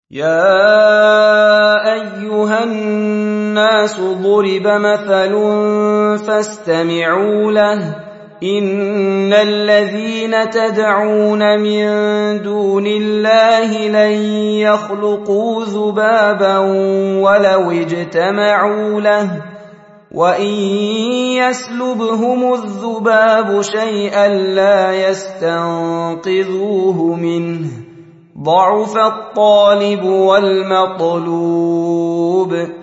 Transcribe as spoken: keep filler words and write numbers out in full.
يَا أَيُّهَا النَّاسُ ضُرِبَ مَثَلٌ فَاسْتَمِعُوا لَهُ ۚ إِنَّ الَّذِينَ تَدْعُونَ مِن دُونِ اللَّهِ لَن يَخْلُقُوا ذُبَابًا وَلَوِ اجْتَمَعُوا لَهُ ۖ وَإِن يَسْلُبْهُمُ الذُّبَابُ شَيْئًا لَّا يَسْتَنقِذُوهُ مِنْهُ ۚ ضَعُفَ الطَّالِبُ وَالْمَطْلُوبُ